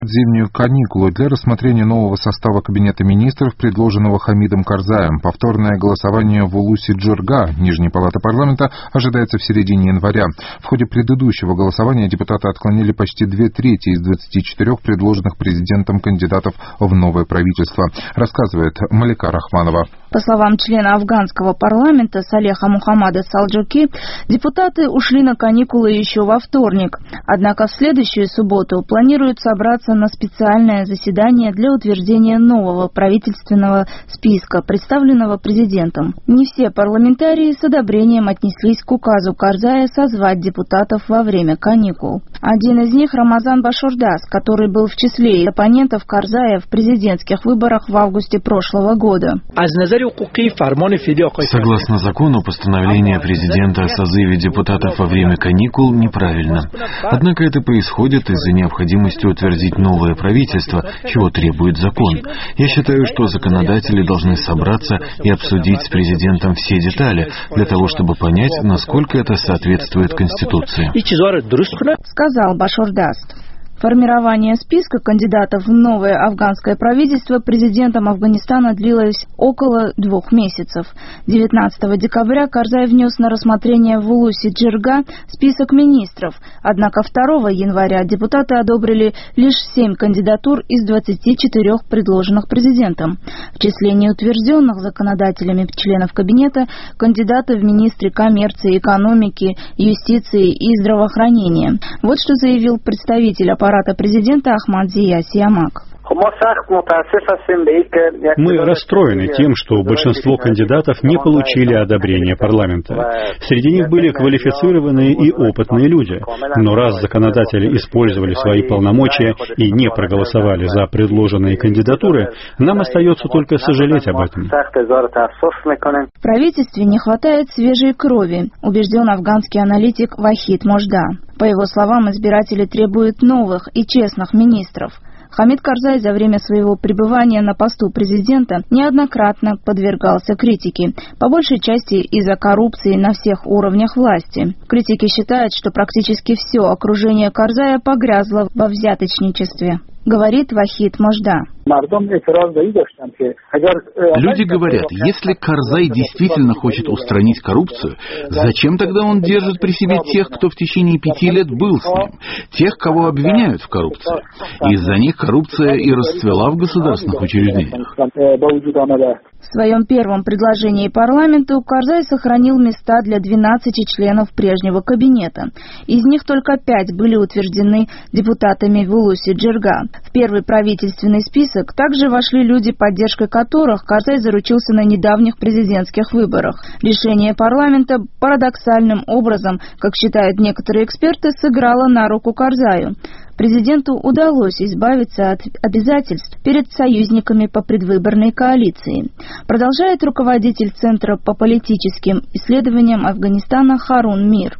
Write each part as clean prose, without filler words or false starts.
Зимнюю каникулу для рассмотрения нового состава Кабинета министров, предложенного Хамидом Карзаем. Повторное голосование в Улуси-Джирга, Нижней палаты парламента, ожидается в середине января. В ходе предыдущего голосования депутаты отклонили почти 2/3 из 24 предложенных президентом кандидатов в новое правительство, рассказывает Малика Рахманова. По словам члена афганского парламента Салеха Мухаммада Салджуки, депутаты ушли на каникулы еще во вторник. Однако в следующую субботу планируют собраться на специальное заседание для утверждения нового правительственного списка, представленного президентом. Не все парламентарии с одобрением отнеслись к указу Карзая созвать депутатов во время каникул. Один из них — Рамазан Башордас, который был в числе оппонентов Карзая в президентских выборах в августе прошлого года. Согласно закону, постановление президента о созыве депутатов во время каникул неправильно. Однако это происходит из-за необходимости утвердить новое правительство, чего требует закон. Я считаю, что законодатели должны собраться и обсудить с президентом все детали, для того, чтобы понять, насколько это соответствует Конституции. Сказал Башордас. Формирование списка кандидатов в новое афганское правительство президентом Афганистана длилось около 2 месяцев. 19 декабря Карзай внес на рассмотрение в Улуси-Джирга список министров, однако 2 января депутаты одобрили лишь 7 кандидатур из 24 предложенных президентом. В числе неутвержденных законодателями членов кабинета кандидаты в министры коммерции, экономики, юстиции и здравоохранения. Вот что заявил представитель аппарата президента Ахмад Зия Сиамак. Мы расстроены тем, что большинство кандидатов не получили одобрения парламента. Среди них были квалифицированные и опытные люди. Но раз законодатели использовали свои полномочия и не проголосовали за предложенные кандидатуры, нам остается только сожалеть об этом. В правительстве не хватает свежей крови, убежден афганский аналитик Вахид Можда. По его словам, избиратели требуют новых и честных министров. Хамид Карзай за время своего пребывания на посту президента неоднократно подвергался критике, по большей части из-за коррупции на всех уровнях власти. Критики считают, что практически все окружение Карзая погрязло во взяточничестве. Говорит Вахид Можда. Люди говорят, если Карзай действительно хочет устранить коррупцию, зачем тогда он держит при себе тех, кто в течение 5 лет был с ним, тех, кого обвиняют в коррупции? Из-за них коррупция и расцвела в государственных учреждениях. В своем первом предложении парламенту Карзай сохранил места для 12 членов прежнего кабинета. Из них только 5 были утверждены депутатами в Улуси-Джирга. В первый правительственный список также вошли люди, поддержкой которых Карзай заручился на недавних президентских выборах. Решение парламента парадоксальным образом, как считают некоторые эксперты, сыграло на руку Карзаю. Президенту удалось избавиться от обязательств перед союзниками по предвыборной коалиции. Продолжает руководитель Центра по политическим исследованиям Афганистана Харун Мир.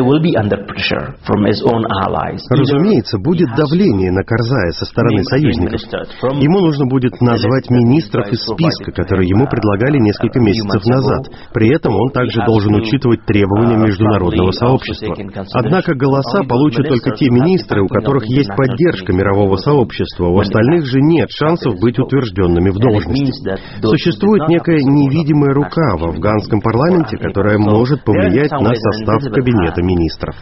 Разумеется, будет давление на Карзая со стороны союзников. Ему нужно будет назвать министров из списка, который ему предлагали несколько месяцев назад. При этом он также должен учитывать требования международного сообщества. Однако голоса получат только те министры, у которых есть поддержка мирового сообщества, у остальных же нет шансов быть утвержденными в должности. Существует некая невидимая рука в афганском парламенте, которая может повлиять на состав кабинета министров.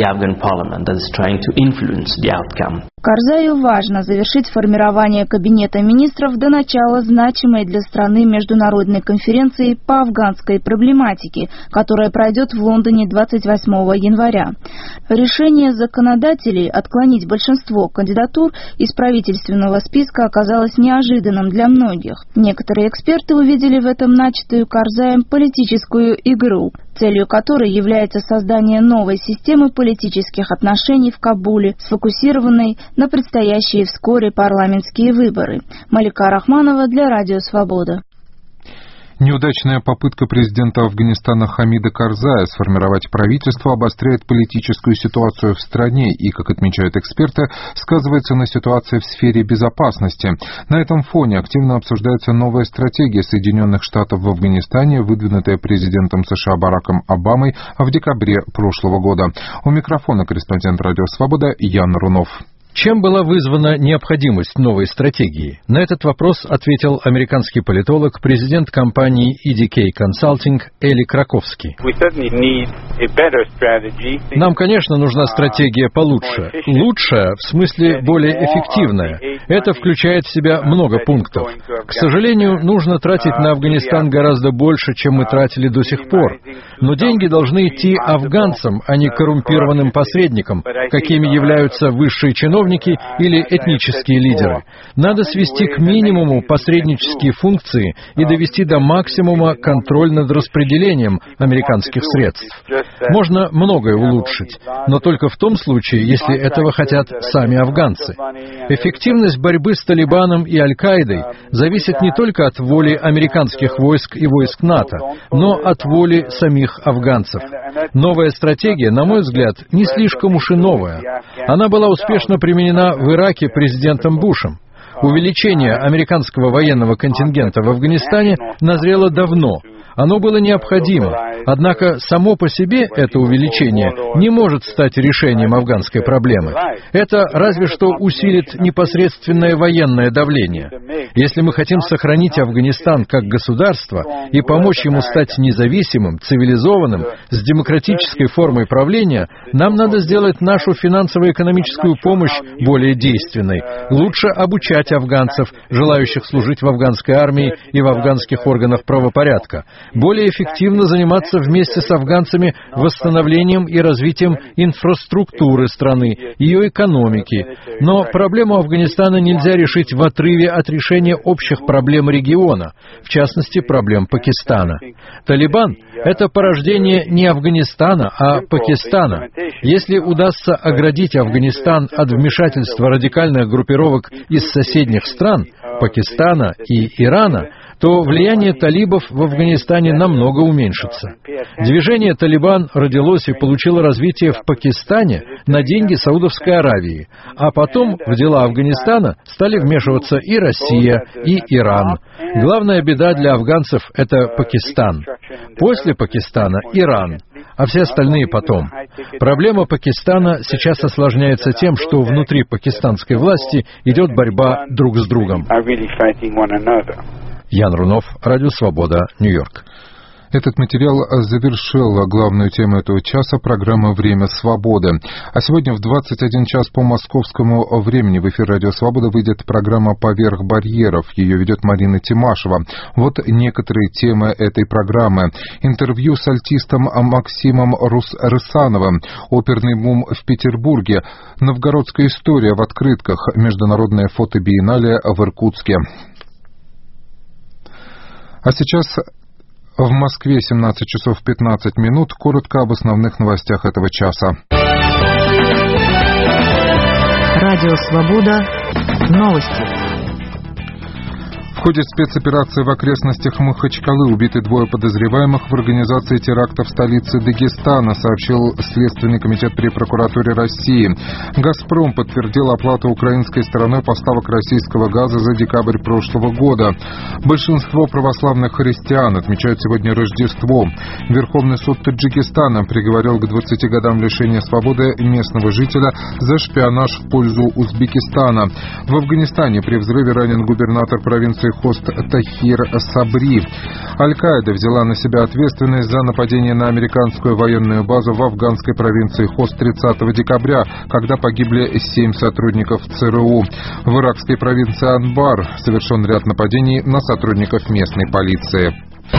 Карзаю важно завершить формирование кабинета министров до начала значимой для страны международной конференции по афганской проблематике, которая пройдет в Лондоне 28 января. Решение законодателей отклонить большинство кандидатур из правительственного списка оказалось неожиданным для многих. Некоторые эксперты увидели в этом начатую Карзаем политическую игру, целью которой является создание новой системы политических отношений в Кабуле, сфокусированной на предстоящие вскоре парламентские выборы. Малика Рахманова для Радио Свобода. Неудачная попытка президента Афганистана Хамида Карзая сформировать правительство обостряет политическую ситуацию в стране и, как отмечают эксперты, сказывается на ситуации в сфере безопасности. На этом фоне активно обсуждается новая стратегия Соединенных Штатов в Афганистане, выдвинутая президентом США Бараком Обамой в декабре прошлого года. У микрофона корреспондент Радио Свобода Ян Рунов. Чем была вызвана необходимость новой стратегии? На этот вопрос ответил американский политолог, президент компании EDK Consulting Эли Краковский. Нам, конечно, нужна стратегия получше. Лучшая, в смысле более эффективная. Это включает в себя много пунктов. К сожалению, нужно тратить на Афганистан гораздо больше, чем мы тратили до сих пор. Но деньги должны идти афганцам, а не коррумпированным посредникам, какими являются высшие чиновники или этнические лидеры. Надо свести к минимуму посреднические функции и довести до максимума контроль над распределением американских средств. Можно многое улучшить, но только в том случае, если этого хотят сами афганцы. Эффективность борьбы с Талибаном и Аль-Каидой зависит не только от воли американских войск и войск НАТО, но от воли самих афганцев. Новая стратегия, на мой взгляд, не слишком уж и новая. Она была успешно применена в Ираке президентом Бушем. Увеличение американского военного контингента в Афганистане назрело давно. Оно было необходимо, однако само по себе это увеличение не может стать решением афганской проблемы. Это разве что усилит непосредственное военное давление. Если мы хотим сохранить Афганистан как государство и помочь ему стать независимым, цивилизованным, с демократической формой правления, нам надо сделать нашу финансово-экономическую помощь более действенной, лучше обучать афганцев, желающих служить в афганской армии и в афганских органах правопорядка, более эффективно заниматься вместе с афганцами восстановлением и развитием инфраструктуры страны, ее экономики. Но проблему Афганистана нельзя решить в отрыве от решения общих проблем региона, в частности, проблем Пакистана. Талибан — это порождение не Афганистана, а Пакистана. Если удастся оградить Афганистан от вмешательства радикальных группировок из соседних стран, Пакистана и Ирана, то влияние талибов в Афганистане намного уменьшится. Движение «Талибан» родилось и получило развитие в Пакистане на деньги Саудовской Аравии, а потом в дела Афганистана стали вмешиваться и Россия, и Иран. Главная беда для афганцев — это Пакистан. После Пакистана — Иран, а все остальные потом. Проблема Пакистана сейчас осложняется тем, что внутри пакистанской власти идет борьба друг с другом. Ян Рунов, Радио Свобода, Нью-Йорк. Этот материал завершил главную тему этого часа программы «Время свободы». А сегодня в 21 час по московскому времени в эфир «Радио Свобода» выйдет программа «Поверх барьеров». Ее ведет Марина Тимашева. Вот некоторые темы этой программы. Интервью с альтистом Максимом Рысановым. Оперный бум в Петербурге. Новгородская история в открытках. Международное фотобиеннале в Иркутске. А сейчас в Москве 17 часов 15 минут. Коротко об основных новостях этого часа. Радио «Свобода». Новости. В ходе спецоперации в окрестностях Махачкалы убиты двое подозреваемых в организации теракта в столице Дагестана, сообщил Следственный комитет при прокуратуре России. «Газпром» подтвердил оплату украинской стороной поставок российского газа за декабрь прошлого года. Большинство православных христиан отмечают сегодня Рождество. Верховный суд Таджикистана приговорил к 20 годам лишения свободы местного жителя за шпионаж в пользу Узбекистана. В Афганистане при взрыве ранен губернатор провинции Хост Тахир Сабри. Аль-Каида взяла на себя ответственность за нападение на американскую военную базу в афганской провинции Хост 30 декабря, когда погибли 7 сотрудников ЦРУ. В иракской провинции Анбар совершен ряд нападений на сотрудников местной полиции.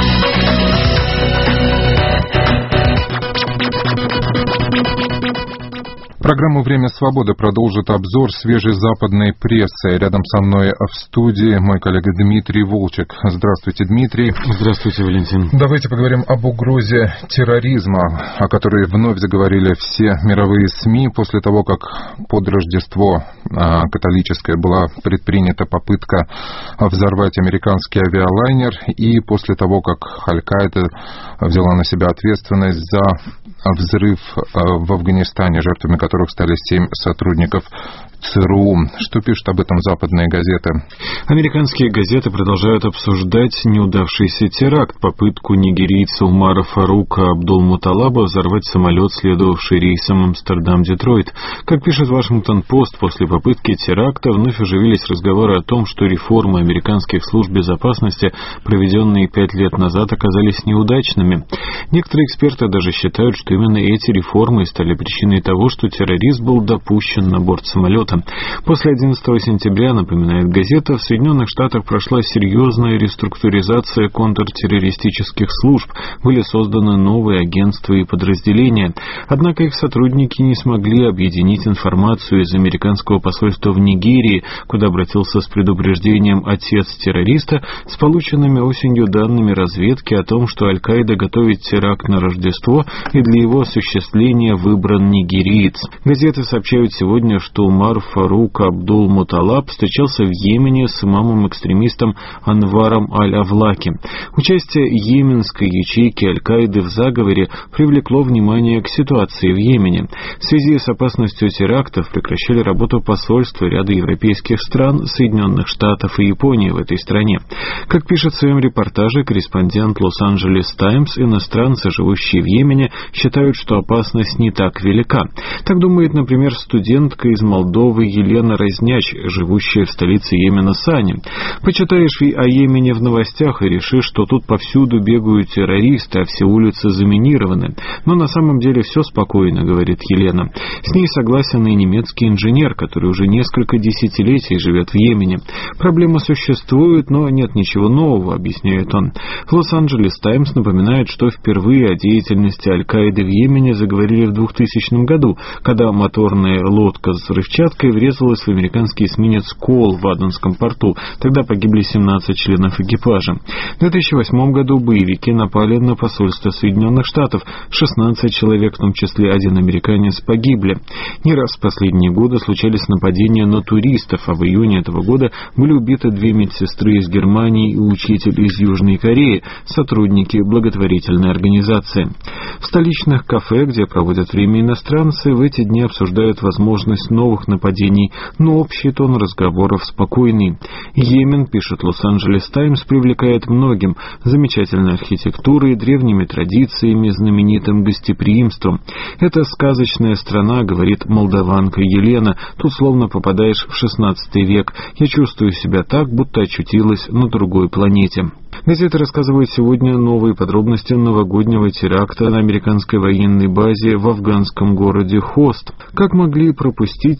Программу «Время свободы» продолжит обзор свежей западной прессы. Рядом со мной в студии мой коллега Дмитрий Волчек. Здравствуйте, Дмитрий. Здравствуйте, Валентин. Давайте поговорим об угрозе терроризма, о которой вновь заговорили все мировые СМИ после того, как под Рождество католическое была предпринята попытка взорвать американский авиалайнер, и после того, как Аль-Каида взяла на себя ответственность за взрыв в Афганистане, жертвами которых стали 7 сотрудников ЦРУ. Что пишут об этом западные газеты? Американские газеты продолжают обсуждать неудавшийся теракт, попытку нигерийца Умара Фарука Абдул-Муталаба взорвать самолет, следовавший рейсом Амстердам-Детройт. Как пишет Вашингтон-Пост, после попытки теракта вновь оживились разговоры о том, что реформы американских служб безопасности, проведенные 5 лет назад, оказались неудачными. Некоторые эксперты даже считают, что именно эти реформы стали причиной того, что террорист был допущен на борт самолета. После 11 сентября, напоминает газета, в Соединенных Штатах прошла серьезная реструктуризация контртеррористических служб, были созданы новые агентства и подразделения. Однако их сотрудники не смогли объединить информацию из американского посольства в Нигерии, куда обратился с предупреждением отец террориста, с полученными осенью данными разведки о том, что Аль-Каида готовит теракт на Рождество, и для его осуществления выбран нигериец. Газеты сообщают сегодня, что Умар Фарук Абдул-Муталаб встречался в Йемене с имамом-экстремистом Анваром Аль-Авлаки. Участие йеменской ячейки Аль-Каиды в заговоре привлекло внимание к ситуации в Йемене. В связи с опасностью терактов прекращали работу посольства ряда европейских стран, Соединенных Штатов и Японии в этой стране. Как пишет в своем репортаже корреспондент Лос-Анджелес Таймс, иностранцы, живущие в Йемене, считают, что опасность не так велика. Так думает, например, студентка из Молдовы Елена Разняч, живущая в столице Йемена Сане. Почитаешь о Йемене в новостях и решишь, что тут повсюду бегают террористы, а все улицы заминированы. Но на самом деле все спокойно, говорит Елена. С ней согласен и немецкий инженер, который уже несколько десятилетий живет в Йемене. Проблема существует, но нет ничего нового, объясняет он. Лос-Анджелес Таймс напоминает, что впервые о деятельности Аль-Каиды в Йемене заговорили в 2000 году, когда моторная лодка с взрывчаткой врезалась в американский эсминец «Кол» в Аденском порту. Тогда погибли 17 членов экипажа. В 2008 году боевики напали на посольство Соединенных Штатов. 16 человек, в том числе один американец, погибли. Не раз в последние годы случались нападения на туристов, а в июне этого года были убиты 2 медсестры из Германии и учитель из Южной Кореи, сотрудники благотворительной организации. В столичных кафе, где проводят время иностранцы, в эти дни обсуждают возможность новых нападений, но общий тон разговоров спокойный. Йемен, пишет Лос-Анджелес Таймс, привлекает многим замечательной архитектурой, древними традициями, знаменитым гостеприимством. Это сказочная страна, говорит молдаванка Елена, тут словно попадаешь в 16 век. Я чувствую себя так, будто очутилась на другой планете. Газеты рассказывают сегодня новые подробности новогоднего теракта на американской военной базе в афганском городе Хост. Как могли пропустить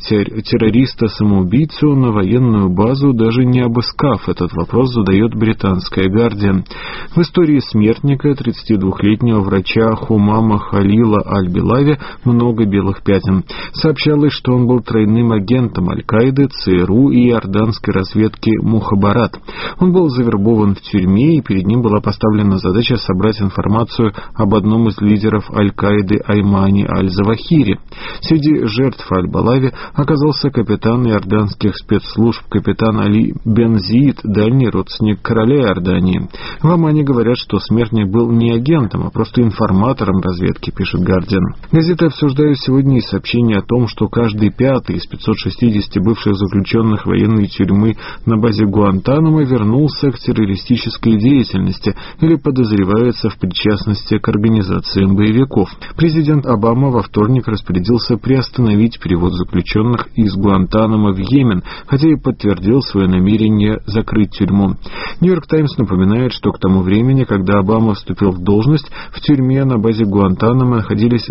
террориста-самоубийцу на военную базу, даже не обыскав? Этот вопрос задает британская «Гардиан». В истории смертника, 32-летнего врача Хумама Халила Аль-Билави, много белых пятен. Сообщалось, что он был тройным агентом Аль-Каиды, ЦРУ и иорданской разведки Мухабарат. Он был завербован в тюрьме, и перед ним была поставлена задача собрать информацию об одном из лидеров Аль-Каиды Аймане Аль-Завахири. Среди жертв Аль-Балави оказался капитан иорданских спецслужб, капитан Али Бензиид, дальний родственник короля Иордании. В Омане говорят, что смертник был не агентом, а просто информатором разведки, пишет «Гардиан». Газеты обсуждают сегодня и сообщение о том, что каждый 5-й из 560 бывших заключенных военной тюрьмы на базе Гуантанамо вернулся к террористической деятельности или подозревается в причастности к организациям боевиков. Президент Обама во вторник распорядился приостановить перевод заключенных из Гуантанамо в Йемен, хотя и подтвердил свое намерение закрыть тюрьму. Нью-Йорк Таймс напоминает, что к тому времени, когда Обама вступил в должность, в тюрьме на базе Гуантанамо находились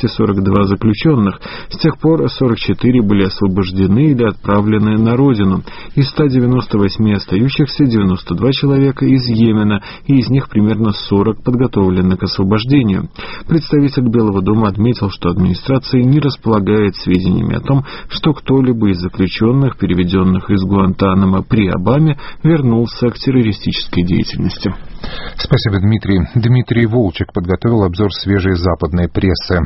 242 заключенных. С тех пор 44 были освобождены или отправлены на родину. Из 198 остающихся 92 человека из Йемена, и из них примерно 40 подготовлены к освобождению. Представитель Белого дома отметил, что администрация не располагает сведениями о том, что кто-либо из заключенных, переведенных из Гуантанамо при Обаме, вернулся к террористической деятельности. Спасибо, Дмитрий. Дмитрий Волчек подготовил обзор свежей западной прессы.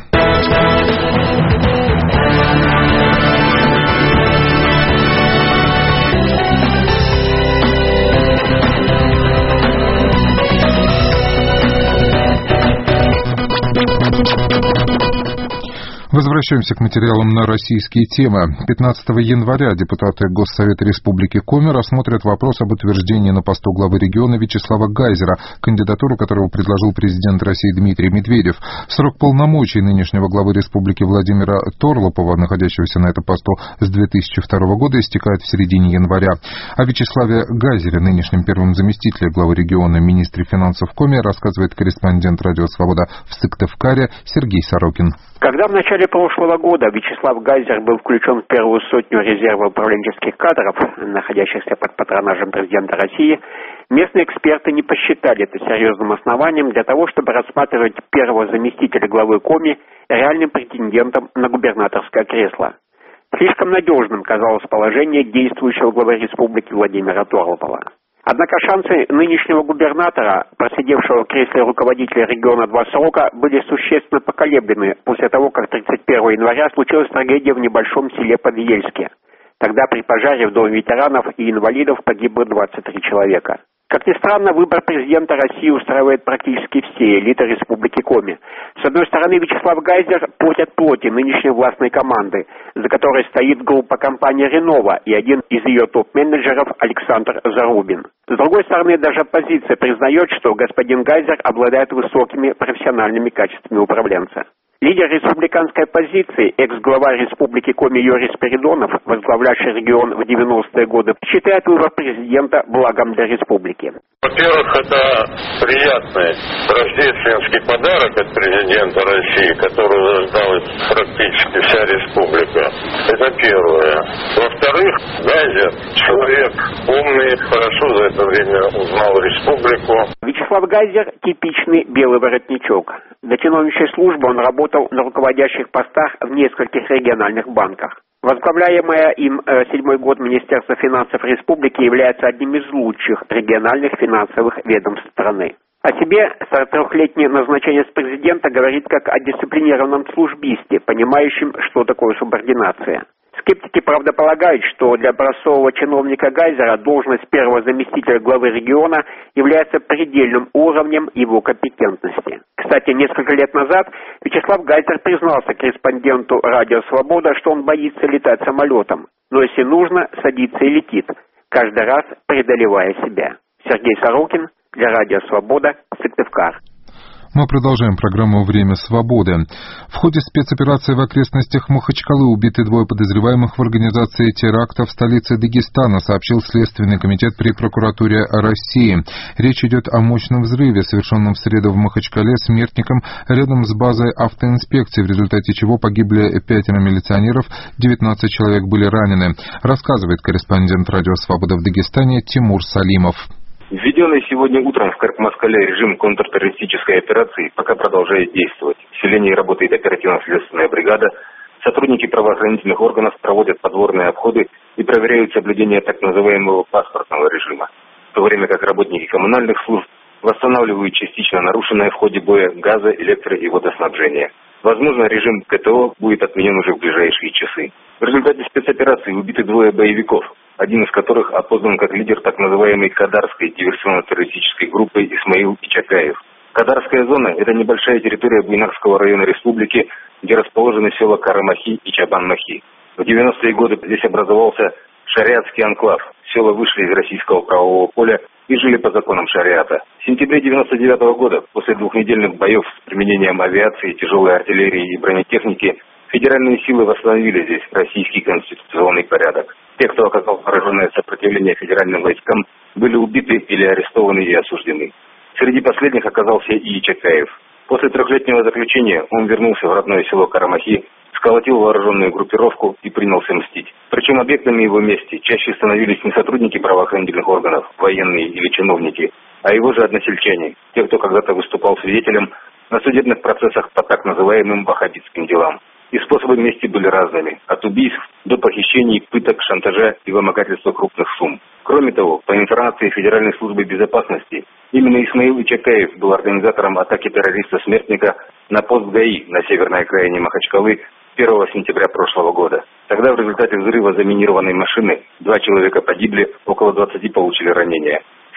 Возвращаемся к материалам на российские темы. 15 января депутаты Госсовета Республики Коми рассмотрят вопрос об утверждении на посту главы региона Вячеслава Гайзера, кандидатуру которого предложил президент России Дмитрий Медведев. Срок полномочий нынешнего главы республики Владимира Торлопова, находящегося на этом посту с 2002 года, истекает в середине января. О Вячеславе Гайзере, нынешнем первом заместителе главы региона, министре финансов Коми, рассказывает корреспондент «Радио Свобода» в Сыктывкаре Сергей Сорокин. Когда в начале прошлого года Вячеслав Гайзер был включен в первую сотню резерва управленческих кадров, находящихся под патронажем президента России, местные эксперты не посчитали это серьезным основанием для того, чтобы рассматривать первого заместителя главы Коми реальным претендентом на губернаторское кресло. Слишком надежным казалось положение действующего главы республики Владимира Торлопова. Однако шансы нынешнего губернатора, просидевшего в кресле руководителя региона 2 срока, были существенно поколеблены после того, как 31 января случилась трагедия в небольшом селе Подъельске. Тогда при пожаре в Доме ветеранов и инвалидов погибло 23 человека. Как ни странно, выбор президента России устраивает практически все элиты Республики Коми. С одной стороны, Вячеслав Гайзер плоть от плоти нынешней властной команды, за которой стоит группа компании «Ренова» и один из ее топ-менеджеров Александр Зарубин. С другой стороны, даже оппозиция признает, что господин Гайзер обладает высокими профессиональными качествами управленца. Лидер республиканской оппозиции, экс-глава Республики Коми Юрий Спиридонов, возглавлявший регион в 90-е годы, считает выбор президента благом для республики. Во-первых, это приятный рождественский подарок от президента России, который ждала практически вся республика. Это первое. Во-вторых, Гайзер человек умный, хорошо за это время узнал республику. Вячеслав Гайзер – типичный белый воротничок. До чиновничьей службы он работал на руководящих постах в нескольких региональных банках. Возглавляемое им 7-й год Министерство финансов республики является одним из лучших региональных финансовых ведомств страны. О себе 43-летнее назначение с президента говорит как о дисциплинированном службисте, понимающем, что такое субординация. Скептики, правда, полагают, что для образцового чиновника Гайзера должность первого заместителя главы региона является предельным уровнем его компетентности. Кстати, несколько лет назад Вячеслав Гайзер признался корреспонденту «Радио Свобода», что он боится летать самолетом, но если нужно, садится и летит, каждый раз преодолевая себя. Сергей Сорокин для «Радио Свобода», Сыктывкар. Мы продолжаем программу «Время свободы». В ходе спецоперации в окрестностях Махачкалы убиты 2 подозреваемых в организации теракта в столице Дагестана, сообщил Следственный комитет при прокуратуре России. Речь идет о мощном взрыве, совершенном в среду в Махачкале смертником рядом с базой автоинспекции, в результате чего погибли 5 милиционеров, 19 человек были ранены, рассказывает корреспондент «Радио Свобода» в Дагестане Тимур Салимов. Введенный сегодня утром в Каракмаскале режим контртеррористической операции пока продолжает действовать. В селении работает оперативно-следственная бригада. Сотрудники правоохранительных органов проводят подворные обходы и проверяют соблюдение так называемого паспортного режима, в то время как работники коммунальных служб восстанавливают частично нарушенное в ходе боя газа, электро- и водоснабжения. Возможно, режим КТО будет отменен уже в ближайшие часы. В результате спецоперации убиты 2 боевиков, один из которых опознан как лидер так называемой Кадарской диверсионно-террористической группы Исмаил Ичакаев. Кадарская зона – это небольшая территория Буйнакского района республики, где расположены села Карамахи и Чабан-Махи. В 90-е годы здесь образовался шариатский анклав. Села вышли из российского правового поля и жили по законам шариата. В сентябре 1999 года, после 2-недельных боев с применением авиации, тяжелой артиллерии и бронетехники, федеральные силы восстановили здесь российский конституционный порядок. Те, кто оказал вооруженное сопротивление федеральным войскам, были убиты или арестованы и осуждены. Среди последних оказался и Ичакаев. После 3-летнего заключения он вернулся в родное село Карамахи, сколотил вооруженную группировку и принялся мстить. Причем объектами его мести чаще становились не сотрудники правоохранительных органов, военные или чиновники, а его же односельчане, те, кто когда-то выступал свидетелем на судебных процессах по так называемым ваххабитским делам. И способы мести были разными, от убийств до похищений, пыток, шантажа и вымогательства крупных сумм. Кроме того, по информации Федеральной службы безопасности, именно Исмаил Ичакаев был организатором атаки террориста-смертника на пост ГАИ на северной окраине Махачкалы 1 сентября прошлого года. Тогда в результате взрыва заминированной машины 2 человека погибли, около 20 получили ранения.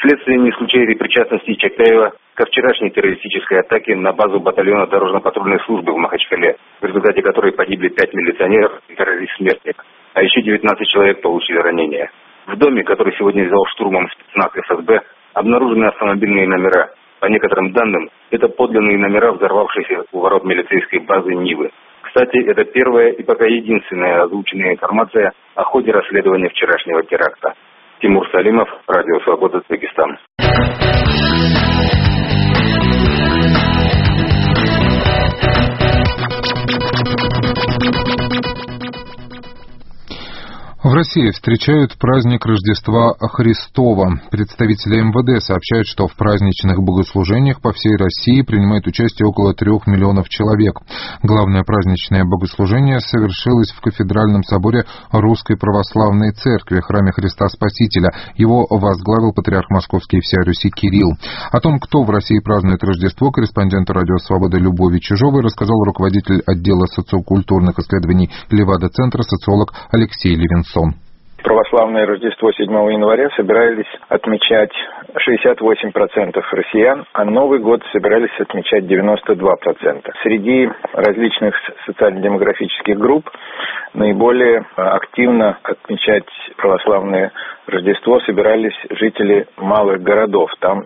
Вследствие не исключая причастности Чактаева ко вчерашней террористической атаке на базу батальона дорожно-патрульной службы в Махачкале, в результате которой погибли 5 милиционеров и террорист-смертник, а еще 19 человек получили ранения. В доме, который сегодня взял штурмом спецназ ФСБ, обнаружены автомобильные номера. По некоторым данным, это подлинные номера взорвавшейся у ворот милицейской базы Нивы. Кстати, это первая и пока единственная озвученная информация о ходе расследования вчерашнего теракта. Тимур Салимов, Радио Свобода, Дагестан. В России встречают праздник Рождества Христова. Представители МВД сообщают, что в праздничных богослужениях по всей России принимает участие около 3 миллионов человек. Главное праздничное богослужение совершилось в Кафедральном соборе Русской Православной Церкви, храме Христа Спасителя. Его возглавил патриарх Московский и всея Руси Кирилл. О том, кто в России празднует Рождество, корреспондент Радио Свобода Любови Чижовой рассказал руководитель отдела социокультурных исследований Левада-центра, социолог Алексей Левинсон. Православное Рождество 7 января собирались отмечать 68% россиян, а Новый год собирались отмечать 92%. Среди различных социально-демографических групп наиболее активно отмечать православное Рождество собирались жители малых городов, там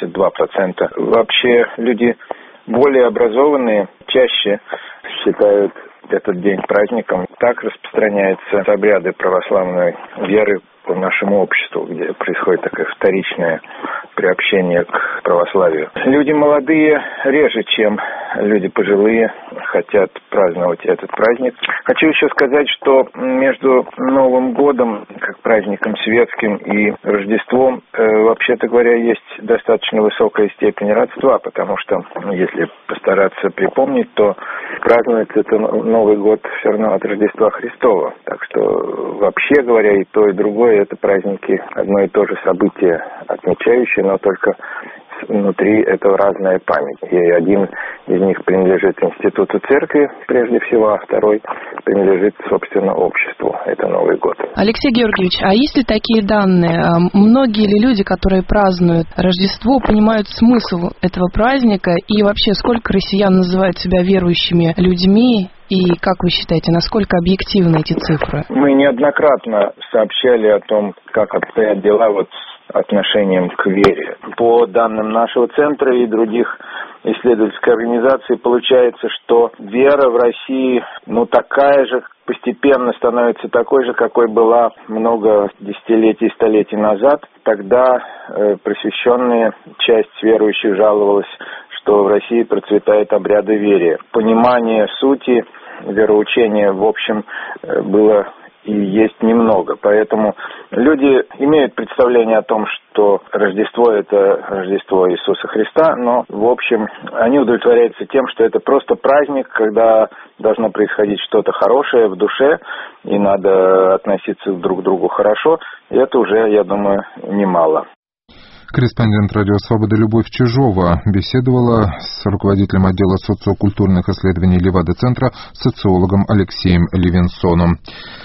72%. Вообще люди более образованные чаще считают этот день праздником. Так распространяются обряды православной веры по нашему обществу, где происходит такое вторичное приобщение к православию. Люди молодые реже, чем люди пожилые, хотят праздновать этот праздник. Хочу еще сказать, что между Новым годом, как праздником светским, и Рождеством, вообще-то говоря, есть достаточно высокая степень родства, потому что, если постараться припомнить, то празднуется это Новый год все равно от Рождества Христова. Так что, вообще говоря, и то, и другое — это праздники одно и то же событие отмечающие, но только внутри этого разная память. И один из них принадлежит институту церкви, прежде всего, а второй принадлежит, собственно, обществу. Это Новый год. Алексей Георгиевич, а есть ли такие данные? Многие ли люди, которые празднуют Рождество, понимают смысл этого праздника? И вообще, сколько россиян называют себя верующими людьми? И как вы считаете, насколько объективны эти цифры? Мы неоднократно сообщали о том, как обстоят дела с отношением к вере. По данным нашего центра и других исследовательских организаций, получается, что вера в России, такая же, постепенно становится такой же, какой была много десятилетий и столетий назад. Тогда просвещенная часть верующих жаловалась, что в России процветают обряды веры. Понимание сути вероучения, в общем, было и есть немного. Поэтому люди имеют представление о том, что Рождество — это Рождество Иисуса Христа, но, в общем, они удовлетворяются тем, что это просто праздник, когда должно происходить что-то хорошее в душе, и надо относиться друг к другу хорошо. И это уже, я думаю, немало. Корреспондент Радио Свобода Любовь Чижова беседовала с руководителем отдела социокультурных исследований Левада-центра, социологом Алексеем Левинсоном.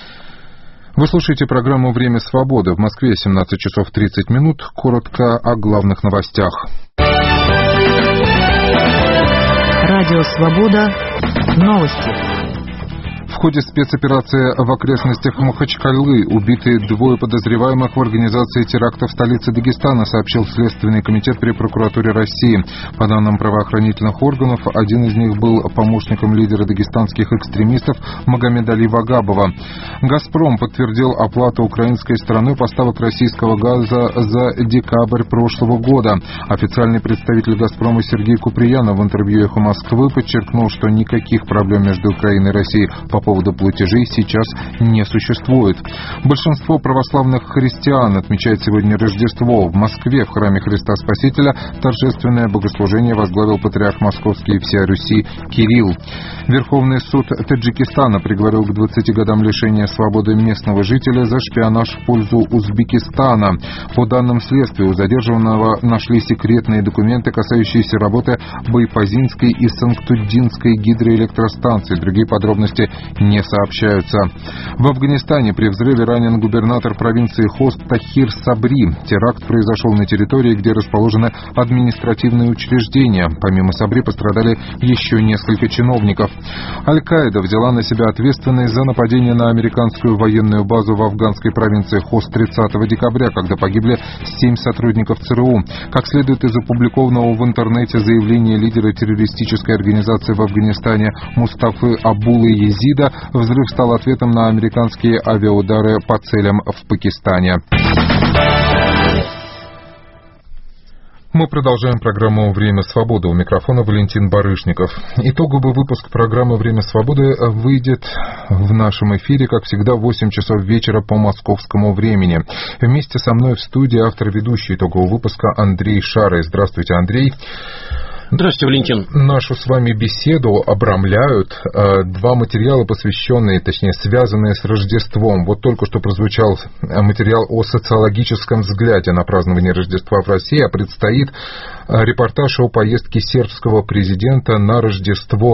Вы слушаете программу «Время свободы». В Москве 17 часов 30 минут. Коротко о главных новостях. Радио Свобода. Новости. В ходе спецоперации в окрестностях Махачкалы убиты 2 подозреваемых в организации теракта в столице Дагестана, сообщил Следственный комитет при прокуратуре России. По данным правоохранительных органов, один из них был помощником лидера дагестанских экстремистов Магомеда Али Вагабова. «Газпром» подтвердил оплату украинской стороной поставок российского газа за декабрь прошлого года. Официальный представитель «Газпрома» Сергей Куприянов в интервью «Эхо Москвы» подчеркнул, что никаких проблем между Украиной и Россией по поводу платежей сейчас не существует. Большинство православных христиан отмечает сегодня Рождество. В Москве в храме Христа Спасителя торжественное богослужение возглавил патриарх Московский и всея Руси Кирилл. Верховный суд Таджикистана приговорил к 20 годам лишения свободы местного жителя за шпионаж в пользу Узбекистана. По данным следствия, у задержанного нашли секретные документы, касающиеся работы Байпазинской и Санктудинской гидроэлектростанций. Другие подробности не сообщаются. В Афганистане при взрыве ранен губернатор провинции Хост Тахир Сабри. Теракт произошел на территории, где расположены административные учреждения. Помимо Сабри пострадали еще несколько чиновников. Аль-Каида взяла на себя ответственность за нападение на американскую военную базу в афганской провинции Хост 30 декабря, когда погибли 7 сотрудников ЦРУ. Как следует из опубликованного в интернете заявления лидера террористической организации в Афганистане Мустафы Абулы Езида, взрыв стал ответом на американские авиаудары по целям в Пакистане. Мы продолжаем программу «Время свободы». У микрофона Валентин Барышников. Итоговый выпуск программы «Время свободы» выйдет в нашем эфире, как всегда, в 8 часов вечера по московскому времени. Вместе со мной в студии автор-ведущий итогового выпуска Андрей Шарый. Здравствуйте, Андрей. Здравствуйте, Валентин. Нашу с вами беседу обрамляют два материала, посвященные, точнее, связанные с Рождеством. Вот только что прозвучал материал о социологическом взгляде на празднование Рождества в России, а предстоит репортаж о поездке сербского президента на Рождество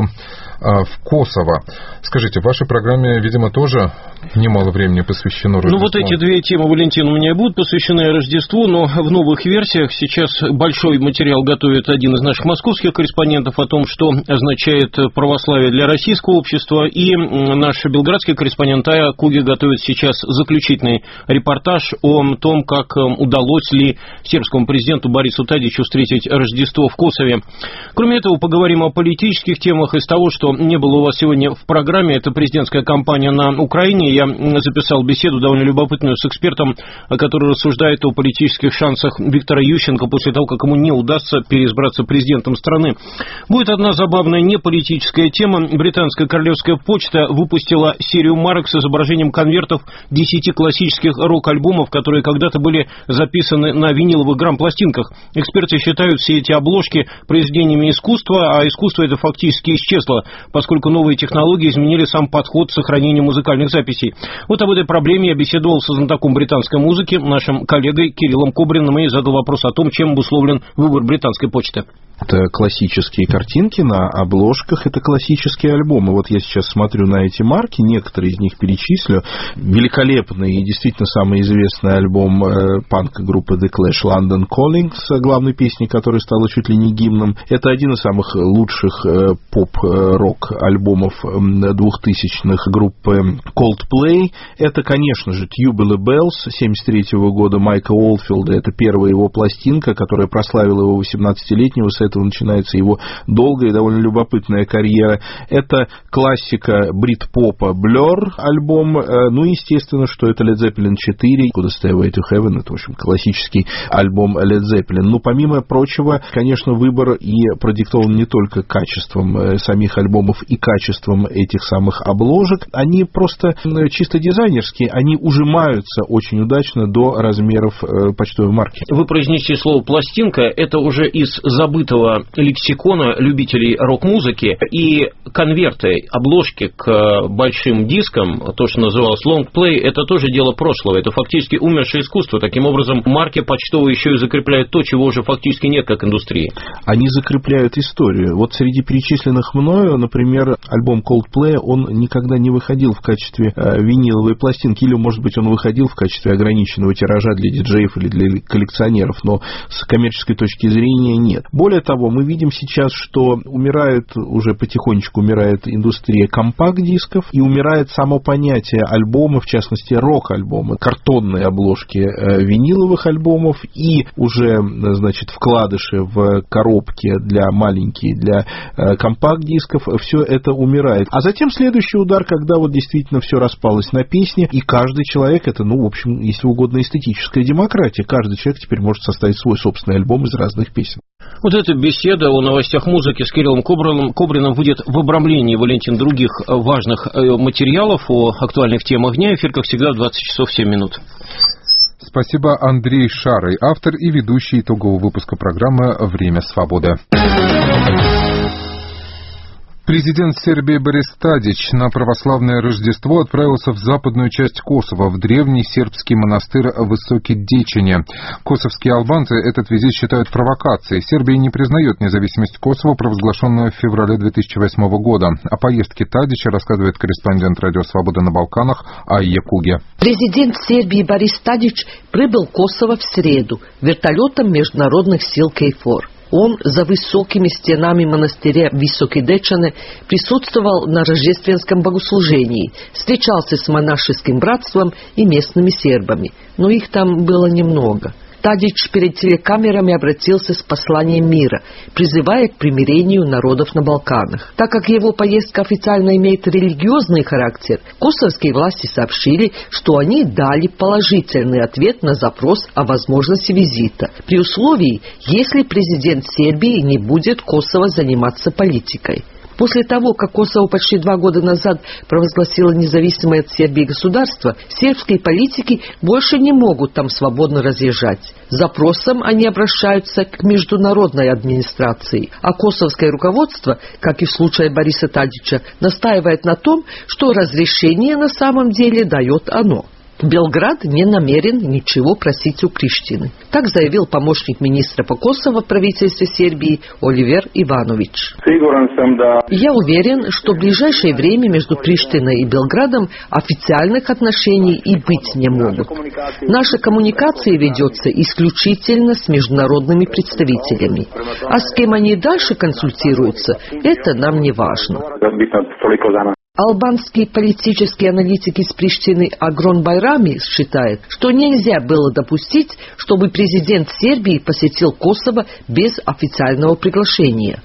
в Косово. Скажите, в вашей программе, видимо, тоже немало времени посвящено Рождеству. Ну, вот эти две темы, Валентин, у меня и будут посвящены Рождеству, но в новых версиях сейчас большой материал готовит один из наших московских корреспондентов о том, что означает православие для российского общества, и наш белградский корреспондент Ая Куги готовит сейчас заключительный репортаж о том, как удалось ли сербскому президенту Борису Тадичу встретить Рождество в Косове. Кроме этого, поговорим о политических темах. Из того, что не было у вас сегодня в программе, это президентская кампания на Украине. Я записал беседу довольно любопытную с экспертом, который рассуждает о политических шансах Виктора Ющенко после того, как ему не удастся переизбраться президентом страны. Будет одна забавная неполитическая тема. Британская королевская почта выпустила серию марок с изображением конвертов 10 классических рок-альбомов, которые когда-то были записаны на виниловых грамм-пластинках. Эксперты считают все эти обложки произведениями искусства, а искусство это фактически исчезло, поскольку новые технологии изменили сам подход к сохранению музыкальных записей. Вот об этой проблеме я беседовал со знатоком британской музыки, нашим коллегой Кириллом Кобриным, и задал вопрос о том, чем обусловлен выбор британской почты. Это классические картинки на обложках, это классические альбомы. Вот я сейчас смотрю на эти марки, некоторые из них перечислю. Великолепный и действительно самый известный альбом панк-группы The Clash London Calling с главной песней, которая стала чуть ли не гимном. Это один из самых лучших поп-рок альбомов 2000-х группы Coldplay. Это, конечно же, Tubular Bells 1973 года Майка Олдфилда. Это первая его пластинка, которая прославила его 18-летнего. С этого начинается его долгая и довольно любопытная карьера. Это классика брит-попа Blur альбом. Ну, естественно, что это Led Zeppelin 4, Could I Stay Away to Heaven. Это, в общем, классический альбом Led Zeppelin. Ну, помимо прочего, конечно, выбор и продиктован не только качеством самих альбомов и качеством этих самых обложек. Они просто чисто дизайнерские, они ужимаются очень удачно до размеров почтовой марки. Вы произнесли слово «пластинка», это уже из забытого лексикона любителей рок-музыки, и конверты, обложки к большим дискам, то, что называлось лонгплей, это тоже дело прошлого, это фактически умершее искусство. Таким образом, марки почтовые еще и закрепляют то, чего уже фактически нет как индустрии. Они закрепляют историю. Вот среди перечисленных мною, например, альбом Coldplay, он никогда не выходил в качестве виниловой пластинки, или, может быть, он выходил в качестве ограниченного тиража для диджеев или для коллекционеров, но с коммерческой точки зрения нет. Более того, мы видим сейчас, что уже потихонечку умирает индустрия компакт-дисков, и умирает само понятие альбома, в частности, рок-альбома, картонные обложки виниловых альбомов и уже, значит, вкладыши в коробки маленькие для компакт-дисков, все это умирает. А затем следующий удар, когда вот действительно все распалось на песни, и каждый человек, это, ну, в общем, если угодно, эстетическая демократия, каждый человек теперь может составить свой собственный альбом из разных песен. Вот эта беседа о новостях музыки с Кириллом Кобриным выйдет в обрамлении, Валентин, других важных материалов о актуальных темах дня. Эфир, как всегда, в 20 часов 7 минут. Спасибо, Андрей Шарый, автор и ведущий итогового выпуска программы «Время свободы». Президент Сербии Борис Тадич на православное Рождество отправился в западную часть Косово, в древний сербский монастырь Высокий Дечине. Косовские албанцы этот визит считают провокацией. Сербия не признает независимость Косово, провозглашенную в феврале 2008 года. О поездке Тадича рассказывает корреспондент Радио Свобода на Балканах Айя Куге. Президент Сербии Борис Тадич прибыл в Косово в среду вертолетом международных сил КФОР. Он за высокими стенами монастыря Високи Дечане присутствовал на рождественском богослужении, встречался с монашеским братством и местными сербами, но их там было немного. Тадич перед телекамерами обратился с посланием мира, призывая к примирению народов на Балканах. Так как его поездка официально имеет религиозный характер, косовские власти сообщили, что они дали положительный ответ на запрос о возможности визита, при условии, если президент Сербии не будет Косово заниматься политикой. После того, как Косово почти 2 года назад провозгласило независимое от Сербии государство, сербские политики больше не могут там свободно разъезжать. С запросом они обращаются к международной администрации, а косовское руководство, как и в случае Бориса Тадича, настаивает на том, что разрешение на самом деле дает оно. Белград не намерен ничего просить у Приштины. Так заявил помощник министра по Косово в правительстве Сербии Оливер Иванович. Я уверен, что в ближайшее время между Приштиной и Белградом официальных отношений и быть не могут. Наша коммуникация ведется исключительно с международными представителями. А с кем они дальше консультируются, это нам не важно. Албанский политический аналитик из Приштины Агрон Байрами считает, что нельзя было допустить, чтобы президент Сербии посетил Косово без официального приглашения.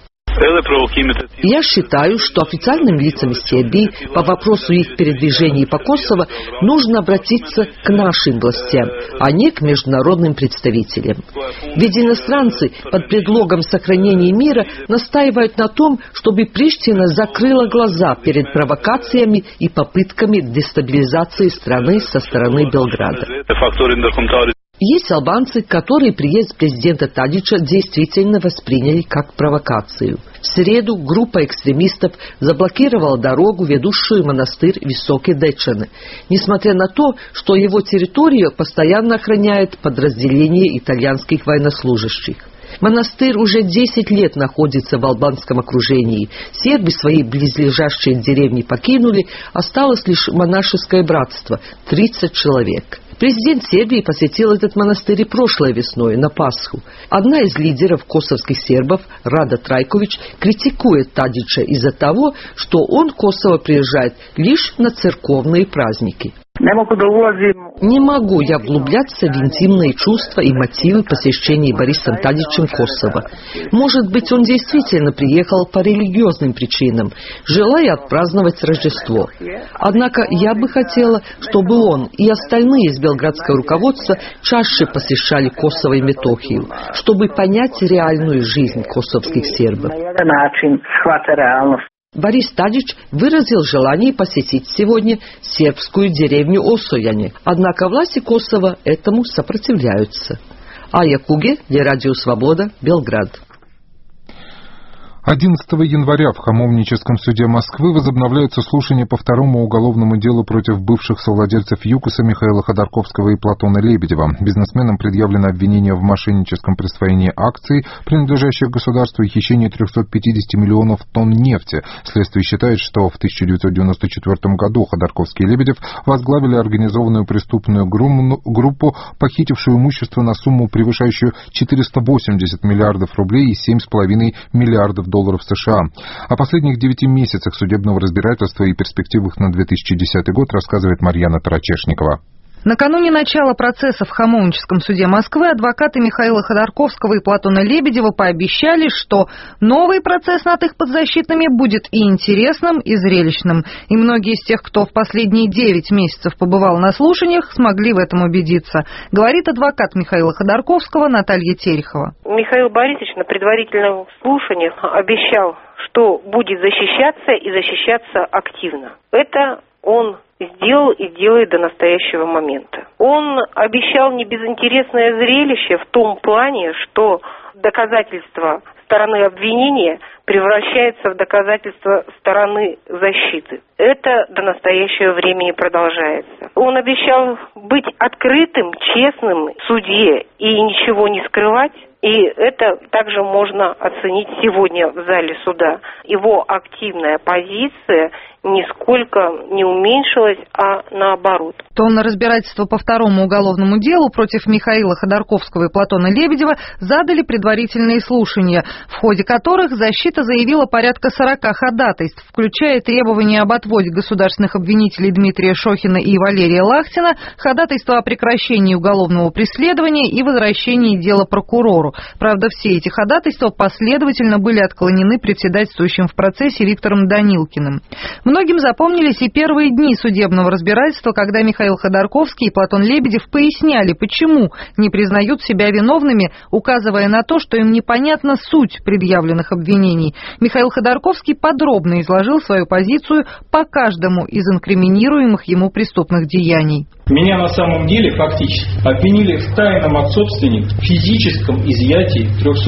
Я считаю, что официальным лицам Сербии по вопросу их передвижения по Косово нужно обратиться к нашим властям, а не к международным представителям. Ведь иностранцы под предлогом сохранения мира настаивают на том, чтобы Приштина закрыла глаза перед провокациями и попытками дестабилизации страны со стороны Белграда. Есть албанцы, которые приезд президента Тадича действительно восприняли как провокацию. В среду группа экстремистов заблокировала дорогу, ведущую в монастырь Високи Дечане, несмотря на то, что его территорию постоянно охраняет подразделение итальянских военнослужащих. Монастырь уже 10 лет находится в албанском окружении. Сербы свои близлежащие деревни покинули, осталось лишь монашеское братство – 30 человек. Президент Сербии посетил этот монастырь прошлой весной, на Пасху. Одна из лидеров косовских сербов, Рада Трайкович, критикует Тадича из-за того, что он в Косово приезжает лишь на церковные праздники. Не могу я вглубляться в интимные чувства и мотивы посещения Борисом Тадичем Косово. Может быть, он действительно приехал по религиозным причинам, желая отпраздновать Рождество. Однако я бы хотела, чтобы он и остальные из белградского руководства чаще посещали Косово и Метохию, чтобы понять реальную жизнь косовских сербов. Борис Тадич выразил желание посетить сегодня сербскую деревню Осояне, однако власти Косово этому сопротивляются. Айя Куге для Радио Свобода, Белград. 11 января в Хамовническом суде Москвы возобновляются слушания по второму уголовному делу против бывших совладельцев ЮКОСа Михаила Ходорковского и Платона Лебедева. Бизнесменам предъявлено обвинение в мошенническом присвоении акций, принадлежащих государству, и хищении 350 миллионов тонн нефти. Следствие считает, что в 1994 году Ходорковский и Лебедев возглавили организованную преступную группу, похитившую имущество на сумму, превышающую 480 миллиардов рублей и 7,5 миллиардов долларов США. О последних 9 месяцах судебного разбирательства и перспективах на 2010 год рассказывает Марьяна Тарачешникова. Накануне начала процесса в Хамовническом суде Москвы адвокаты Михаила Ходорковского и Платона Лебедева пообещали, что новый процесс над их подзащитными будет и интересным, и зрелищным. И многие из тех, кто в последние 9 месяцев побывал на слушаниях, смогли в этом убедиться, говорит адвокат Михаила Ходорковского Наталья Терехова. Михаил Борисович на предварительных слушаниях обещал, что будет защищаться и защищаться активно. Это он сделал и делает до настоящего момента. Он обещал не безинтересное зрелище в том плане, что доказательства стороны обвинения превращается в доказательство стороны защиты. Это до настоящего времени продолжается. Он обещал быть открытым, честным в суде и ничего не скрывать. И это также можно оценить сегодня в зале суда. Его активная позиция нисколько не уменьшилась, а наоборот. То на разбирательство по второму уголовному делу против Михаила Ходорковского и Платона Лебедева задали предварительные слушания, в ходе которых защита заявила порядка 40 ходатайств, включая требования об отводе государственных обвинителей Дмитрия Шохина и Валерия Лахтина, ходатайство о прекращении уголовного преследования и возвращении дела прокурору. Правда, все эти ходатайства последовательно были отклонены председательствующим в процессе Виктором Данилкиным. Многим запомнились и первые дни судебного разбирательства, когда Михаил Ходорковский и Платон Лебедев поясняли, почему не признают себя виновными, указывая на то, что им непонятна суть предъявленных обвинений. Михаил Ходорковский подробно изложил свою позицию по каждому из инкриминируемых ему преступных деяний. Меня на самом деле фактически обвинили в тайном от собственника физическом изъятии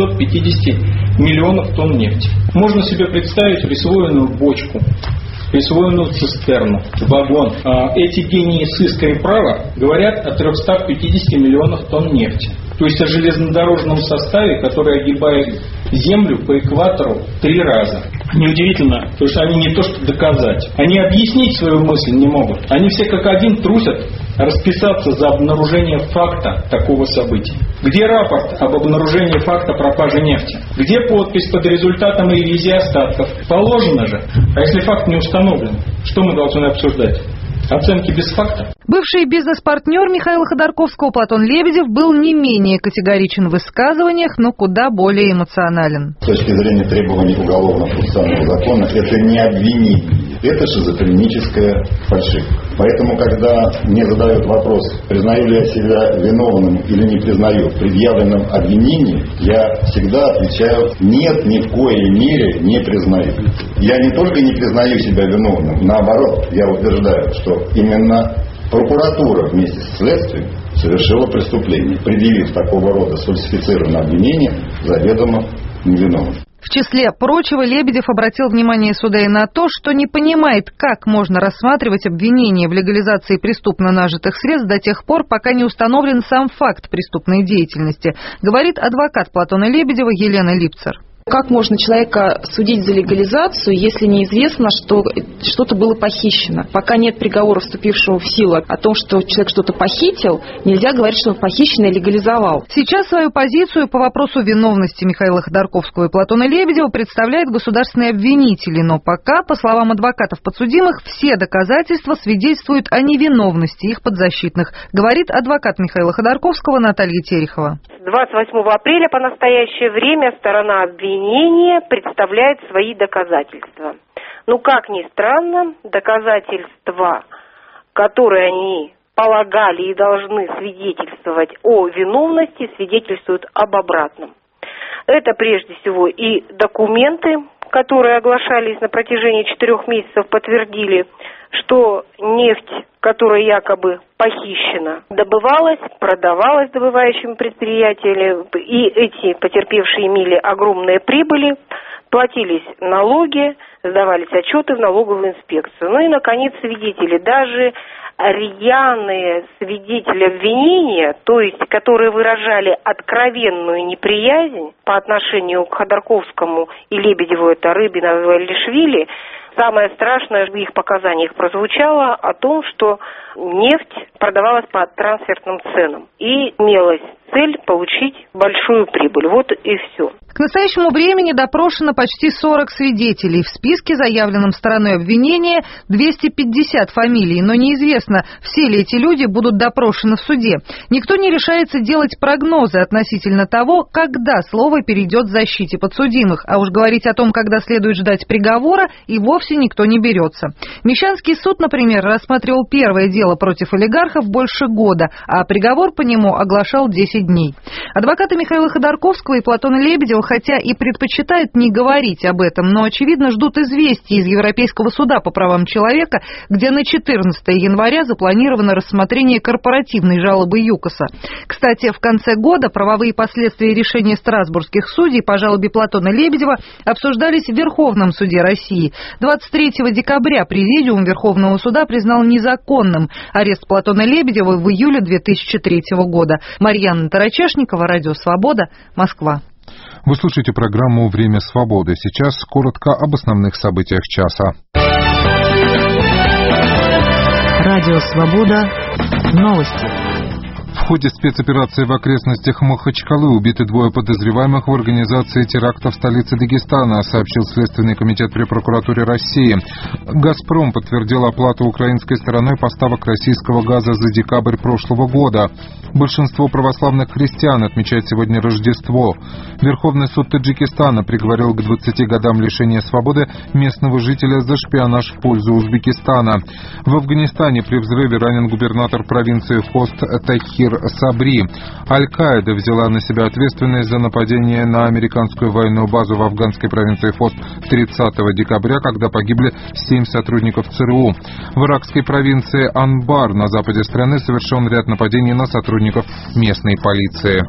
350 миллионов тонн нефти. Можно себе представить присвоенную бочку, присвоенную цистерну, вагон. Эти гении сыска и права говорят о 350 миллионах тонн нефти. То есть о железнодорожном составе, который огибает Землю по экватору 3 раза. Неудивительно, потому что они не то что доказать, они объяснить свою мысль не могут. Они все как один трусят расписаться за обнаружение факта такого события. Где рапорт об обнаружении факта пропажи нефти? Где подпись под результатом ревизии остатков? Положено же. А если факт не установлен, что мы должны обсуждать? Оценки без факта? Бывший бизнес-партнер Михаила Ходорковского Платон Лебедев был не менее категоричен в высказываниях, но куда более эмоционален. С точки зрения требований уголовно-процессуального закона, это не обвинение, это шизофреническая фальшивка. Поэтому, когда мне задают вопрос, признаю ли я себя виновным или не признаю предъявленным обвинением, я всегда отвечаю: нет, ни в коей мере не признаю. Я не только не признаю себя виновным, наоборот, я утверждаю, что именно прокуратура вместе с следствием совершила преступление, предъявив такого рода сфальсифицированное обвинение заведомо невиновным. В числе прочего, Лебедев обратил внимание суда и на то, что не понимает, как можно рассматривать обвинение в легализации преступно нажитых средств до тех пор, пока не установлен сам факт преступной деятельности, говорит адвокат Платона Лебедева Елена Липцер. Как можно человека судить за легализацию, если неизвестно, что что-то было похищено? Пока нет приговора, вступившего в силу, о том, что человек что-то похитил, нельзя говорить, что он похищенное легализовал. Сейчас свою позицию по вопросу виновности Михаила Ходорковского и Платона Лебедева представляют государственные обвинители, но пока, по словам адвокатов подсудимых, все доказательства свидетельствуют о невиновности их подзащитных, говорит адвокат Михаила Ходорковского Наталья Терехова. 28 апреля по настоящее время сторона обвинения представляет свои доказательства. Ну, как ни странно, доказательства, которые они полагали и должны свидетельствовать о виновности, свидетельствуют об обратном. Это прежде всего и документы, которые оглашались на протяжении 4 месяцев, подтвердили, что нефть, которая якобы похищена, добывалась, продавалась добывающим предприятиям, и эти потерпевшие имели огромные прибыли, платились налоги, сдавались отчеты в налоговую инспекцию. Ну и, наконец, свидетели, даже рьяные свидетели обвинения, то есть которые выражали откровенную неприязнь по отношению к Ходорковскому и Лебедеву, это Рыбина и Валишвили, самое страшное в их показаниях прозвучало о том, что нефть продавалась по трансферным ценам и имелась цель получить большую прибыль. Вот и все. К настоящему времени допрошено почти 40 свидетелей. В списке, заявленном стороной обвинения, 250 фамилий, но неизвестно, все ли эти люди будут допрошены в суде. Никто не решается делать прогнозы относительно того, когда слово перейдет защите подсудимых, а уж говорить о том, когда следует ждать приговора, и вовсе никто не берется. Мещанский суд, например, рассматривал первое дело против олигархов больше года, а приговор по нему оглашал 10 дней. Адвокаты Михаила Ходорковского и Платона Лебедева, хотя и предпочитают не говорить об этом, но, очевидно, ждут известий из Европейского суда по правам человека, где на 14 января запланировано рассмотрение корпоративной жалобы ЮКОСа. Кстати, в конце года правовые последствия решения страсбургских судей по жалобе Платона Лебедева обсуждались в Верховном суде России. 23 декабря Президиум Верховного суда признал незаконным арест Платона Лебедева в июле 2003 года. Марьяна Тарачешникова, Радио Свобода, Москва. Вы слушаете программу «Время свободы». Сейчас коротко об основных событиях часа. Радио Свобода. Новости. В ходе спецоперации в окрестностях Махачкалы убиты 2 подозреваемых в организации теракта в столице Дагестана, сообщил Следственный комитет при прокуратуре России. «Газпром» подтвердил оплату украинской стороной поставок российского газа за декабрь прошлого года. Большинство православных христиан отмечает сегодня Рождество. Верховный суд Таджикистана приговорил к 20 годам лишения свободы местного жителя за шпионаж в пользу Узбекистана. В Афганистане при взрыве ранен губернатор провинции Хост Тахир Сабри. Аль-Каида взяла на себя ответственность за нападение на американскую военную базу в афганской провинции Хост 30 декабря, когда погибли 7 сотрудников ЦРУ. В иракской провинции Анбар на западе страны совершен ряд нападений на сотрудников местной полиции.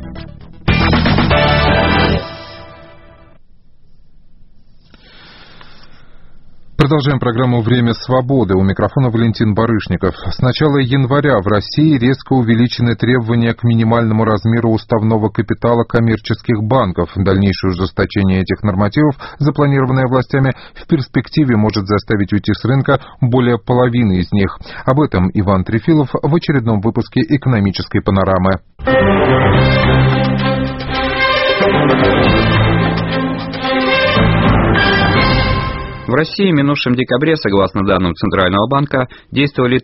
Продолжаем программу «Время свободы». У микрофона Валентин Барышников. С начала января в России резко увеличены требования к минимальному размеру уставного капитала коммерческих банков. Дальнейшее ужесточение этих нормативов, запланированное властями, в перспективе может заставить уйти с рынка более половины из них. Об этом Иван Трефилов в очередном выпуске «Экономической панорамы». В России в минувшем декабре, согласно данным Центрального банка, действовали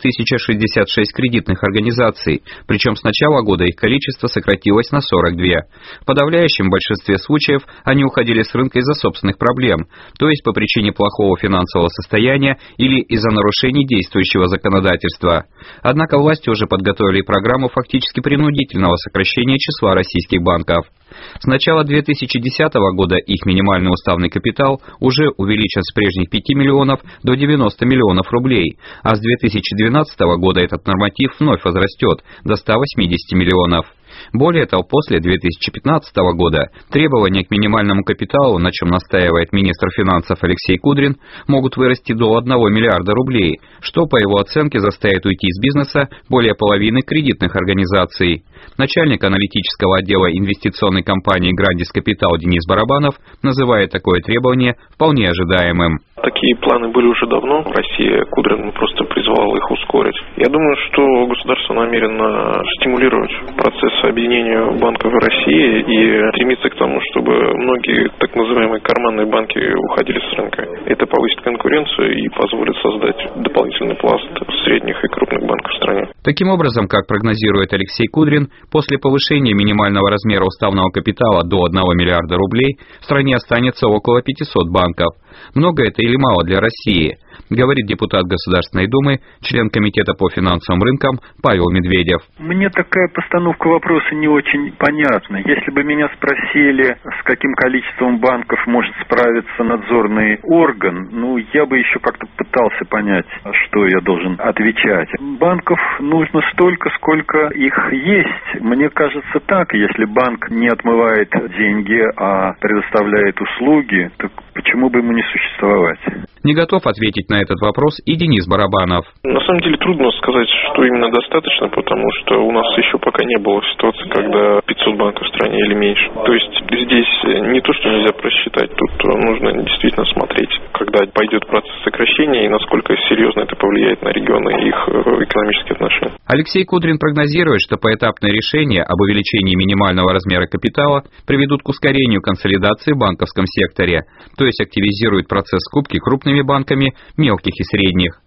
1066 кредитных организаций, причем с начала года их количество сократилось на 42. В подавляющем большинстве случаев они уходили с рынка из-за собственных проблем, то есть по причине плохого финансового состояния или из-за нарушений действующего законодательства. Однако власти уже подготовили программу фактически принудительного сокращения числа российских банков. С начала 2010 года их минимальный уставный капитал уже увеличен с прежних 5 миллионов до 90 миллионов рублей, а с 2012 года этот норматив вновь возрастет до 180 миллионов. Более того, после 2015 года требования к минимальному капиталу, на чем настаивает министр финансов Алексей Кудрин, могут вырасти до 1 миллиарда рублей, что, по его оценке, заставит уйти из бизнеса более половины кредитных организаций. Начальник аналитического отдела инвестиционной компании «Грандис Капитал» Денис Барабанов называет такое требование вполне ожидаемым. Такие планы были уже давно в России, Кудрин просто призвал их ускорить. Я думаю, что государство намерено стимулировать процесс объединения банков в России и стремиться к тому, чтобы многие так называемые карманные банки уходили с рынка. Это повысит конкуренцию и позволит создать дополнительный пласт средних и крупных банков в стране. Таким образом, как прогнозирует Алексей Кудрин, после повышения минимального размера уставного капитала до 1 миллиарда рублей в стране останется около 500 банков. Много это или мало для России, говорит депутат Государственной Думы, член Комитета по финансовым рынкам Павел Медведев. Мне такая постановка вопроса не очень понятна. Если бы меня спросили, с каким количеством банков может справиться надзорный орган, я бы еще как-то пытался понять, что я должен отвечать. Банков нужно столько, сколько их есть. Мне кажется так, если банк не отмывает деньги, а предоставляет услуги, так почему бы ему не существовать? Не готов ответить на этот вопрос и Денис Барабанов. На самом деле трудно сказать, что именно достаточно, потому что у нас еще пока не было ситуации, когда 500 банков в стране или меньше. То есть здесь не то, что нельзя просчитать, тут нужно действительно смотреть, когда пойдет процесс сокращения и насколько серьезно это повлияет на регионы и их экономические отношения. Алексей Кудрин прогнозирует, что поэтапные решения об увеличении минимального размера капитала приведут к ускорению консолидации в банковском секторе, то есть активизируют процесс скупки крупными банками мелких и средних.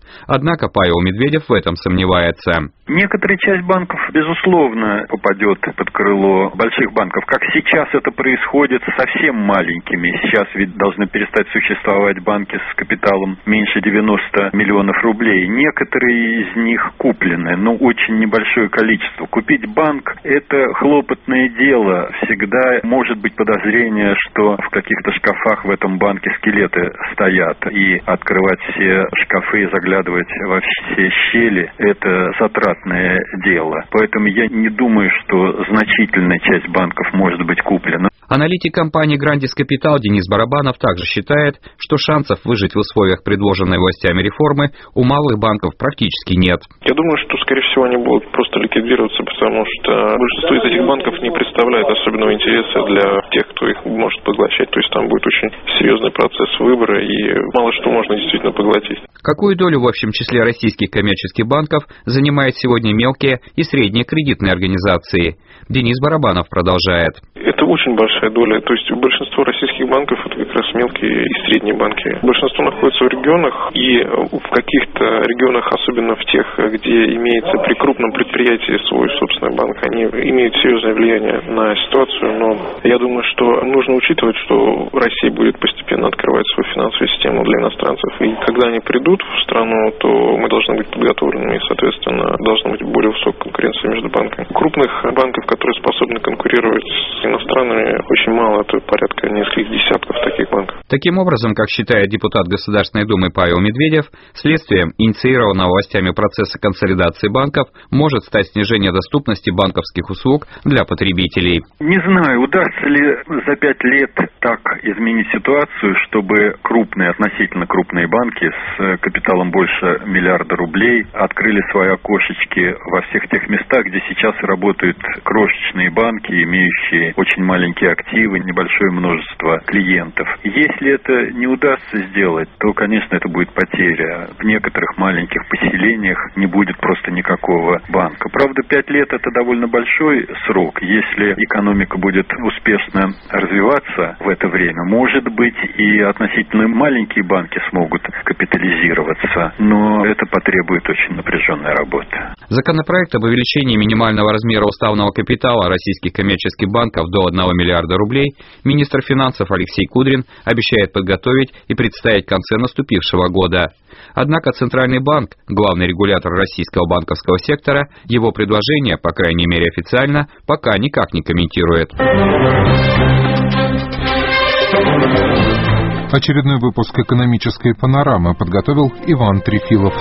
Однако Павел Медведев в этом сомневается. Некоторая часть банков, безусловно, попадет под крыло больших банков. Как сейчас это происходит с совсем маленькими. Сейчас ведь должны перестать существовать банки с капиталом меньше 90 миллионов рублей. Некоторые из них куплены, но очень небольшое количество. Купить банк – это хлопотное дело. Всегда может быть подозрение, что в каких-то шкафах в этом банке скелеты стоят. И открывать все шкафы и заглядывать во все щели – это затратное дело. Поэтому я не думаю, что значительная часть банков может быть куплена. Аналитик компании «Грандис Капитал» Денис Барабанов также считает, что шансов выжить в условиях предложенной властями реформы у малых банков практически нет. Я думаю, что, скорее всего, они будут просто ликвидироваться, потому что большинство из этих банков не представляет особенного интереса для тех, кто их может поглощать. То есть там будет очень серьезный процесс выбора, и мало что можно действительно поглотить. Какую долю в общем числе российских коммерческих банков занимают сегодня мелкие и средние кредитные организации? Денис Барабанов продолжает. Это очень большая доля. То есть большинство российских банков – это как раз мелкие и средние банки. Большинство находится в регионах, и в каких-то регионах, особенно в тех, где имеется при крупном предприятии свой собственный банк, они имеют серьезное влияние на ситуацию. Но я думаю, что нужно учитывать, что Россия будет постепенно открывать свою финансовую систему для иностранцев. И когда они придут в страну, то мы должны быть подготовленными, и, соответственно, должна быть более высокая конкуренция между банками. Крупных банков, которые способны конкурировать с иностранными, очень мало, это порядка нескольких десятков таких банков. Таким образом, как считает депутат Государственной Думы Павел Медведев, следствием инициированного властями процесса консолидации банков может стать снижение доступности банковских услуг для потребителей. Не знаю, удастся ли за 5 лет так изменить ситуацию, чтобы крупные, относительно крупные банки с капиталом больше миллиарда рублей открыли свои окошечки во всех тех местах, где сейчас работают крошечные банки, имеющие очень маленькие активы, небольшое множество клиентов. Если это не удастся сделать, то, конечно, это будет потеря. В некоторых маленьких поселениях не будет просто никакого банка. Правда, 5 лет – это довольно большой срок. Если экономика будет успешно развиваться в это время, может быть, и относительно маленькие банки смогут капитализироваться, но это потребует очень напряженной работы. Законопроект об увеличении минимального размера уставного капитала российских коммерческих банков до 1 миллиарда рублей министр финансов Алексей Кудрин обещает подготовить и представить в конце наступившего года. Однако Центральный банк, главный регулятор российского банковского сектора, его предложение, по крайней мере официально, пока никак не комментирует. Очередной выпуск «Экономической панорамы» подготовил Иван Трефилов.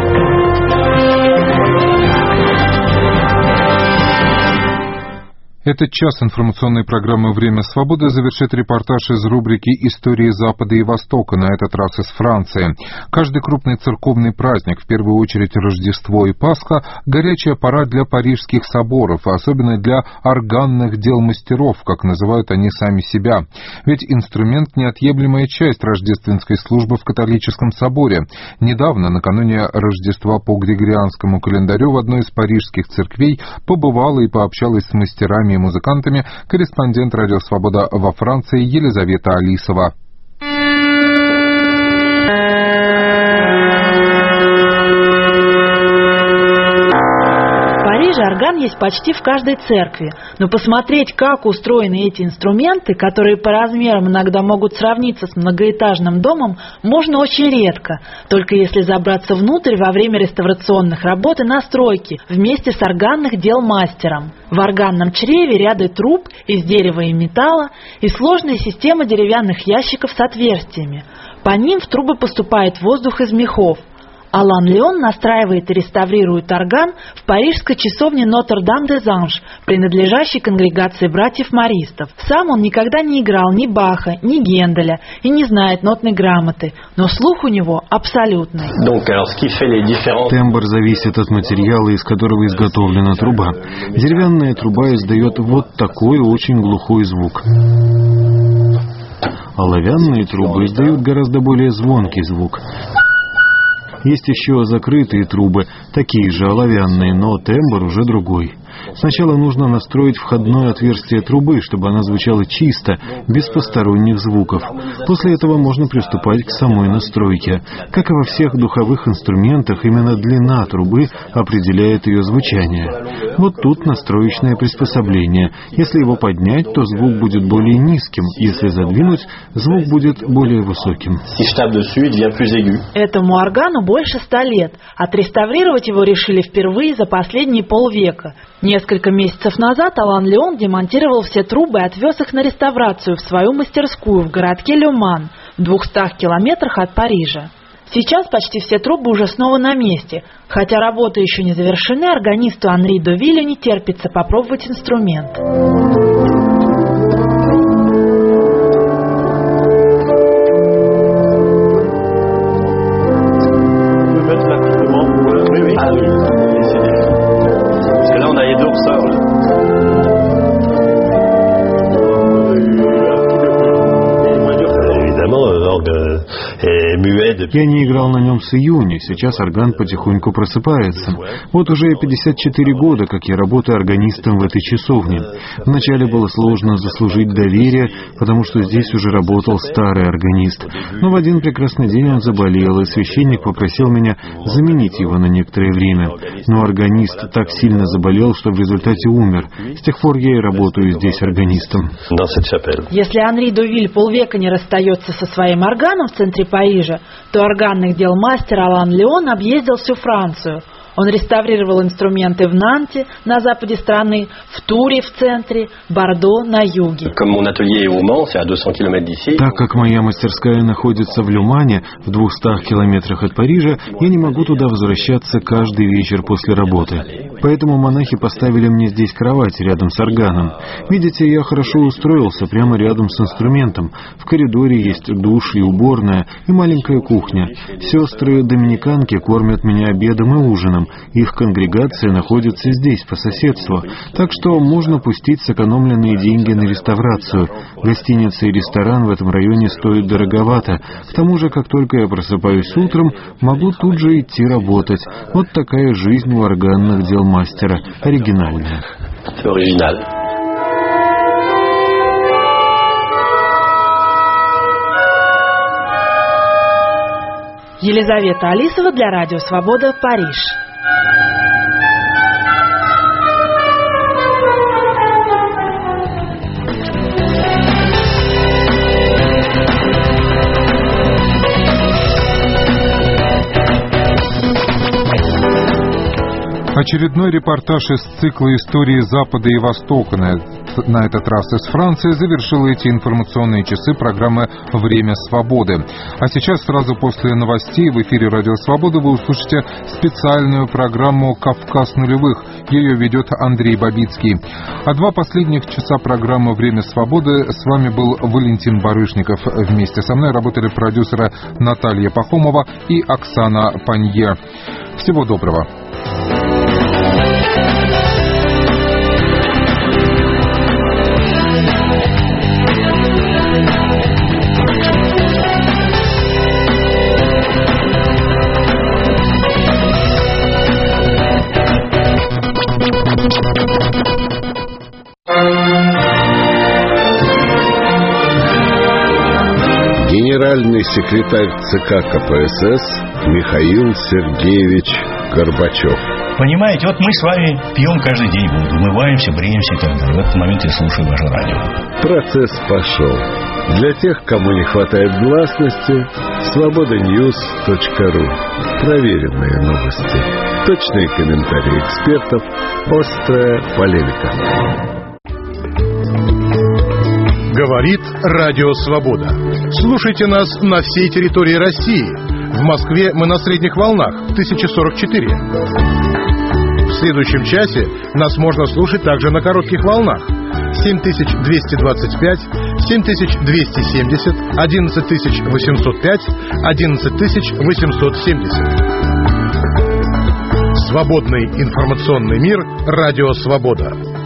Этот час информационной программы «Время свободы» завершит репортаж из рубрики «Истории Запада и Востока», на этот раз из Франции. Каждый крупный церковный праздник, в первую очередь Рождество и Пасха, горячая пора для парижских соборов, а особенно для органных дел мастеров, как называют они сами себя. Ведь инструмент – неотъемлемая часть рождественской службы в католическом соборе. Недавно, накануне Рождества по Григорианскому календарю, в одной из парижских церквей побывала и пообщалась с мастерами и музыкантами корреспондент «Радио Свобода» во Франции Елизавета Алисова. В Париже орган есть почти в каждой церкви, но посмотреть, как устроены эти инструменты, которые по размерам иногда могут сравниться с многоэтажным домом, можно очень редко, только если забраться внутрь во время реставрационных работ и настройки вместе с органных дел мастером. В органном чреве ряды труб из дерева и металла и сложная система деревянных ящиков с отверстиями. По ним в трубы поступает воздух из мехов. Алан Леон настраивает и реставрирует орган в парижской часовне Нотр-Дам-де-Занж, принадлежащей конгрегации братьев-маристов. Сам он никогда не играл ни Баха, ни Генделя и не знает нотной грамоты, но слух у него абсолютный. Тембр зависит от материала, из которого изготовлена труба. Деревянная труба издает вот такой очень глухой звук. Оловянные трубы издают гораздо более звонкий звук. Есть еще закрытые трубы, такие же оловянные, но тембр уже другой. Сначала нужно настроить входное отверстие трубы, чтобы она звучала чисто, без посторонних звуков. После этого можно приступать к самой настройке. Как и во всех духовых инструментах, именно длина трубы определяет ее звучание. Вот тут настроечное приспособление. Если его поднять, то звук будет более низким. Если задвинуть, звук будет более высоким. Этому органу больше 100 лет. Отреставрировать его решили впервые за последние полвека. Несколько месяцев назад Алан Леон демонтировал все трубы и отвез их на реставрацию в свою мастерскую в городке Люман, в 200 километрах от Парижа. Сейчас почти все трубы уже снова на месте. Хотя работы еще не завершены, органисту Анри Довилю не терпится попробовать инструмент. Я не играл на нем с июня, сейчас орган потихоньку просыпается. Вот уже 54 года, как я работаю органистом в этой часовне. Вначале было сложно заслужить доверие, потому что здесь уже работал старый органист. Но в один прекрасный день он заболел, и священник попросил меня заменить его на некоторое время. Но органист так сильно заболел, что в результате умер. С тех пор я и работаю здесь органистом. Если Анри Довиль полвека не расстается со своим органом в центре Парижа, то органных дел мастер Алан Леон объездил всю Францию. Он реставрировал инструменты в Нанте, на западе страны, в Туре в центре, Бордо на юге. Так как моя мастерская находится в Люмане, в 200 километрах от Парижа, я не могу туда возвращаться каждый вечер после работы. Поэтому монахи поставили мне здесь кровать рядом с органом. Видите, я хорошо устроился прямо рядом с инструментом. В коридоре есть душ и уборная, и маленькая кухня. Сестры-доминиканки кормят меня обедом и ужином. Их конгрегация находится здесь, по соседству. Так что можно пустить сэкономленные деньги на реставрацию. Гостиница и ресторан в этом районе стоят дороговато. К тому же, как только я просыпаюсь утром, могу тут же идти работать. Вот такая жизнь у органных дел мастера. Оригинальная. Елизавета Алисова для Радио Свобода, Париж. Очередной репортаж из цикла «Истории Запада и Востока», на этот раз из Франции, завершил эти информационные часы программы «Время свободы». А сейчас, сразу после новостей, в эфире «Радио Свобода» вы услышите специальную программу «Кавказ нулевых». Ее ведет Андрей Бабицкий. А 2 последних часа программы «Время свободы» с вами был Валентин Барышников. Вместе со мной работали продюсеры Наталья Пахомова и Оксана Панье. Всего доброго. Генеральный секретарь ЦК КПСС Михаил Сергеевич Горбачев. Понимаете, вот мы с вами пьем каждый день воду, умываемся, бреемся и так далее. В этот момент я слушаю ваше радио. Процесс пошел. Для тех, кому не хватает гласности, svobodanews.ru. Проверенные новости. Точные комментарии экспертов. Острая полемика. Говорит Радио Свобода. Слушайте нас на всей территории России. В Москве мы на средних волнах 1044. В следующем часе нас можно слушать также на коротких волнах 7225, 7270, 11805, 11870. Свободный информационный мир. Радио Свобода.